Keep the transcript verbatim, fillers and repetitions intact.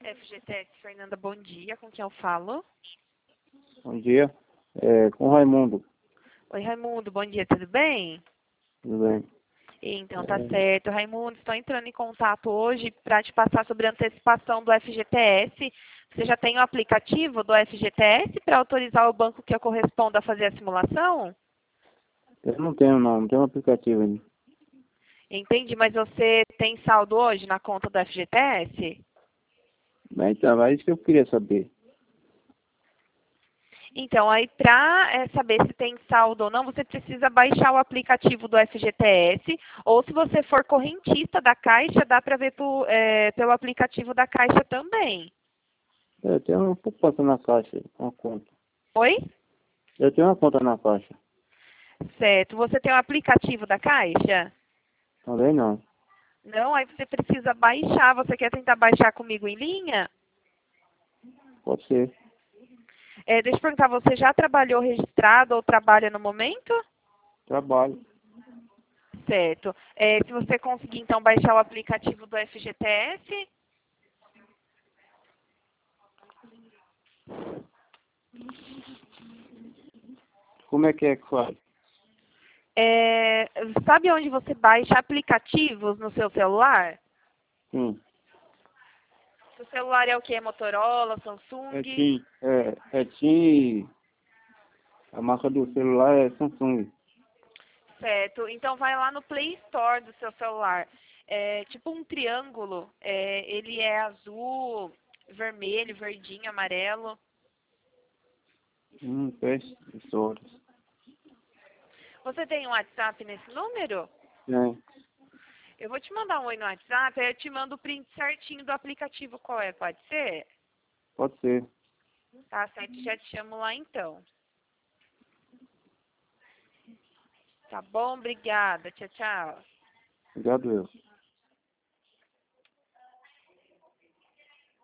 F G T S, Fernanda, bom dia. Com quem eu falo? Bom dia. É, com o Raimundo. Oi, Raimundo, bom dia, tudo bem? Tudo bem? Então, tá É, certo. Raimundo, estou entrando em contato hoje para te passar sobre a antecipação do F G T S. Você já tem o aplicativo do F G T S para autorizar o banco que eu corresponda a fazer a simulação? eu não tenho não, não tenho aplicativo ainda. Entendi, mas você tem saldo hoje na conta do F G T S? Mas então, é isso que eu queria saber. Então, aí para saber se tem saldo ou não, você precisa baixar o aplicativo do F G T S, ou se você for correntista da Caixa, dá para ver po- é, pelo aplicativo da Caixa também. É, Eu tenho uma poupança na Caixa, uma conta. Oi? Eu tenho uma conta na Caixa. Certo. Você tem o aplicativo da Caixa? Também não. Não? Aí você precisa baixar. Você quer tentar baixar comigo em linha? Pode ser. É, deixa eu perguntar, você já trabalhou registrado ou trabalha no momento? Trabalho. Certo. É, se você conseguir, então, baixar o aplicativo do F G T S, Como é que é que faz? é, sabe onde você baixa aplicativos no seu celular? Sim. Seu celular é o quê? Motorola, É Samsung? TIM. É, é TIM. A marca do celular é Samsung. Certo. Então vai lá no Play Store do seu celular. É tipo um triângulo. É, ele é azul, vermelho, verdinho, amarelo. Hum, peixe, horas. Você tem um WhatsApp nesse número? É, Eu vou te mandar um oi no WhatsApp, aí eu te mando o print certinho do aplicativo qual é, pode ser? pode ser. Tá certo, já te chamo lá então. Tá bom? Obrigada. Tchau, tchau. Obrigado eu.